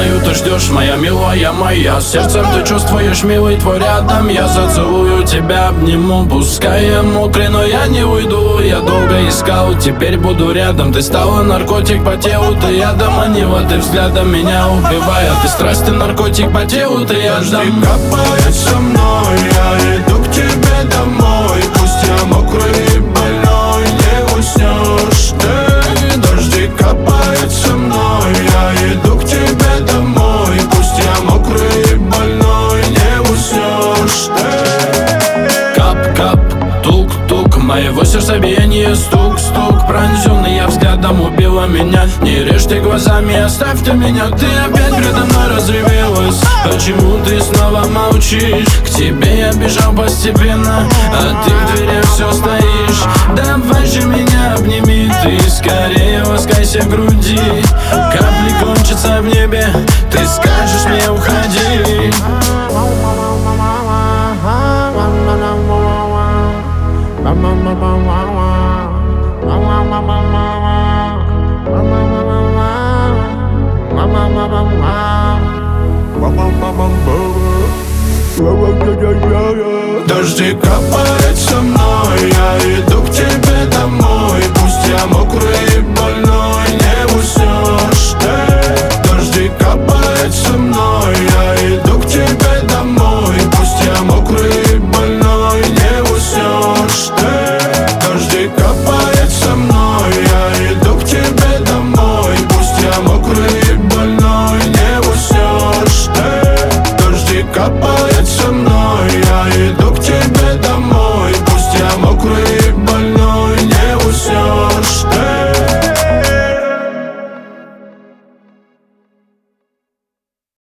знаю, ты ждешь, моя милая моя. Сердцем ты чувствуешь, милый твой рядом. Я зацелую тебя, обниму. Пускай я мокрый, но я не уйду. Я долго искал, теперь буду рядом. Ты стала наркотик по телу, ты ядом. Манила ты взглядом, меня убивая. Ты страсть, ты наркотик по телу, ты ядом. Дожди капает со мной, я иду к тебе домой. Пусть я мокрый и больной, не уснешь ты. Дожди капает со мной, я иду к тебе домой. Пусть я мокрый и больной, не уснешь ты. Кап-кап, тук-тук, моего сердца биение, стук-стук. Пронзённый я взглядом убила меня. Не режь ты глазами, оставь ты меня. Ты опять передо мной разревелась. Почему ты снова молчишь? К тебе я бежал постепенно, а ты в дверях все стоишь. Давай же меня обними, ты скорее ласкайся в груди. Капли кончатся в небе, ты скажешь мне уходи. Дожди капает со мной.